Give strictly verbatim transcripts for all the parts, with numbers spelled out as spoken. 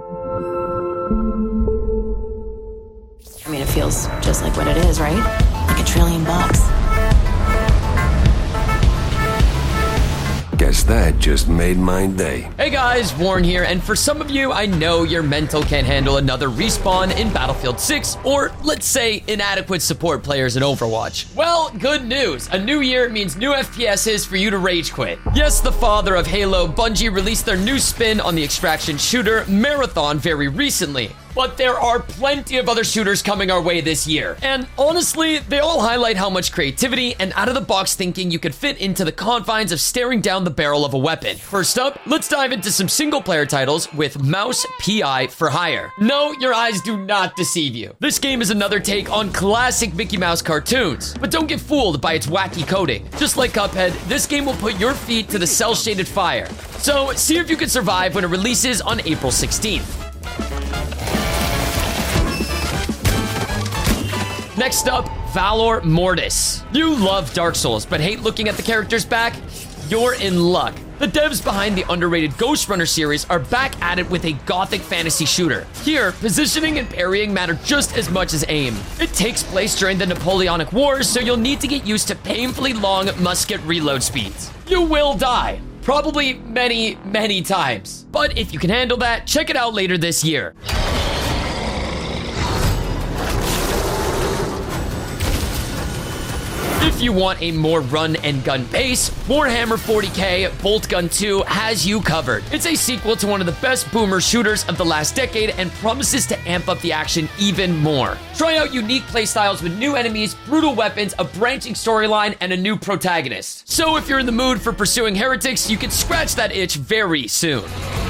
I mean, it feels just like what it is, right? Like a trillion bucks. Guess that just made my day. Hey guys, Warren here, and for some of you, I know your mental can't handle another respawn in Battlefield six, or let's say inadequate support players in Overwatch. Well, good news. A new year means new F P Ss for you to rage quit. Yes, the father of Halo, Bungie, released their new spin on the extraction shooter, Marathon, very recently. But there are plenty of other shooters coming our way this year. And honestly, they all highlight how much creativity and out-of-the-box thinking you could fit into the confines of staring down the barrel of a weapon. First up, let's dive into some single-player titles with Mouse P I for Hire. No, your eyes do not deceive you. This game is another take on classic Mickey Mouse cartoons. But don't get fooled by its wacky coding. Just like Cuphead, this game will put your feet to the cel-shaded fire. So, see if you can survive when it releases on April sixteenth. Next up, Valor Mortis. You love Dark Souls, but hate looking at the characters back? You're in luck. The devs behind the underrated Ghost Runner series are back at it with a gothic fantasy shooter. Here, positioning and parrying matter just as much as aim. It takes place during the Napoleonic Wars, so you'll need to get used to painfully long musket reload speeds. You will die. Probably many, many times. But if you can handle that, check it out later this year. If you want a more run and gun pace, Warhammer forty K Boltgun two has you covered. It's a sequel to one of the best boomer shooters of the last decade and promises to amp up the action even more. Try out unique playstyles with new enemies, brutal weapons, a branching storyline, and a new protagonist. So if you're in the mood for pursuing heretics, you can scratch that itch very soon.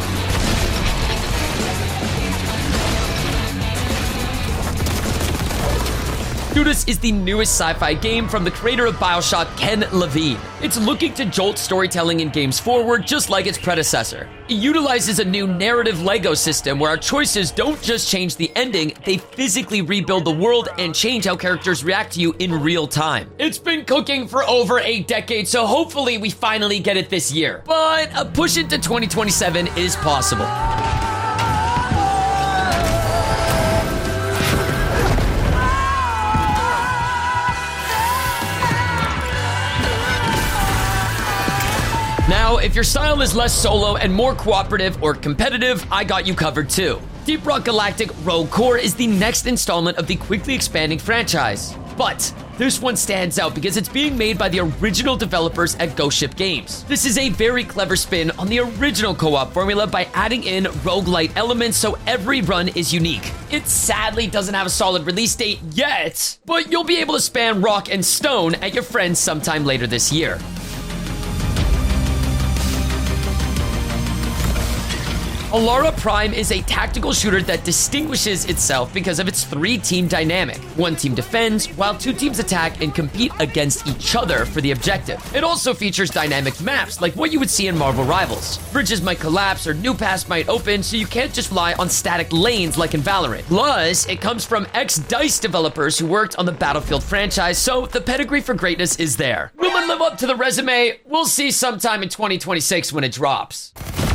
Ludus is the newest sci-fi game from the creator of BioShock, Ken Levine. It's looking to jolt storytelling in games forward just like its predecessor. It utilizes a new narrative Lego system where our choices don't just change the ending, they physically rebuild the world and change how characters react to you in real time. It's been cooking for over a decade, so hopefully we finally get it this year. But a push into twenty twenty-seven is possible. Now, if your style is less solo and more cooperative or competitive, I got you covered too. Deep Rock Galactic: Rogue Core is the next installment of the quickly expanding franchise. But this one stands out because it's being made by the original developers at Ghost Ship Games. This is a very clever spin on the original co-op formula by adding in roguelite elements so every run is unique. It sadly doesn't have a solid release date yet, but you'll be able to span rock and stone at your friends sometime later this year. Alara Prime is a tactical shooter that distinguishes itself because of its three-team dynamic. One team defends, while two teams attack and compete against each other for the objective. It also features dynamic maps, like what you would see in Marvel Rivals. Bridges might collapse or new paths might open, so you can't just rely on static lanes like in Valorant. Plus, it comes from ex-DICE developers who worked on the Battlefield franchise, so the pedigree for greatness is there. Will it live up to the resume? We'll see sometime in twenty twenty-six when it drops.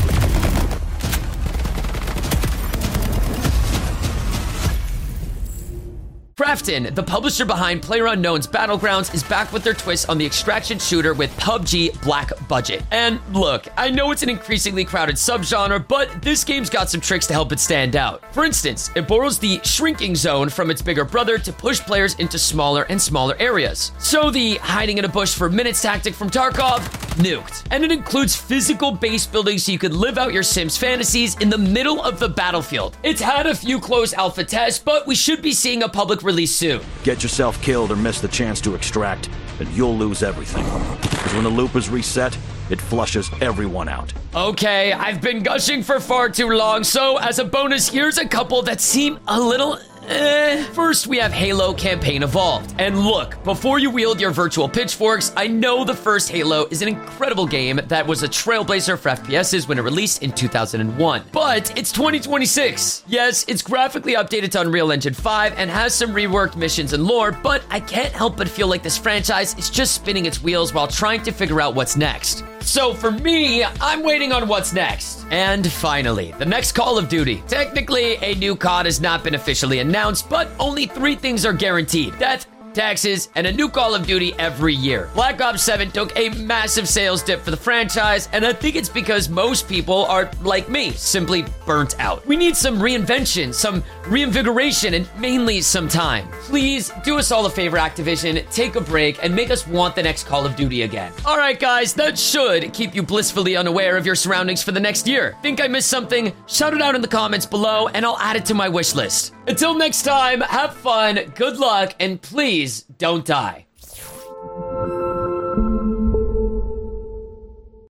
Krafton, the publisher behind PlayerUnknown's Battlegrounds, is back with their twist on the extraction shooter with P U B G Black Budget. And look, I know it's an increasingly crowded subgenre, but this game's got some tricks to help it stand out. For instance, it borrows the shrinking zone from its bigger brother to push players into smaller and smaller areas. So the hiding in a bush for minutes tactic from Tarkov, nuked. And it includes physical base building so you could live out your Sims fantasies in the middle of the battlefield. It's had a few closed alpha tests, but we should be seeing a public release soon. Get yourself killed or miss the chance to extract, and you'll lose everything. Because when the loop is reset, it flushes everyone out. Okay, I've been gushing for far too long, so as a bonus, here's a couple that seem a little eh. First, we have Halo Campaign Evolved. And look, before you wield your virtual pitchforks, I know the first Halo is an incredible game that was a trailblazer for F P Ss when it released in two thousand one. But it's twenty twenty-six. Yes, it's graphically updated to Unreal Engine five and has some reworked missions and lore, but I can't help but feel like this franchise is just spinning its wheels while trying to figure out what's next. So for me, I'm waiting on what's next. And finally, the next Call of Duty. Technically, a new C O D has not been officially announced, but only three things are guaranteed. Death, taxes, and a new Call of Duty every year. Black Ops seven took a massive sales dip for the franchise, and I think it's because most people are, like me, simply burnt out. We need some reinvention, some reinvigoration, and mainly some time. Please do us all a favor, Activision, take a break and make us want the next Call of Duty again. All right, guys, that should keep you blissfully unaware of your surroundings for the next year. Think I missed something? Shout it out in the comments below, and I'll add it to my wish list. Until next time, have fun, good luck, and please don't die.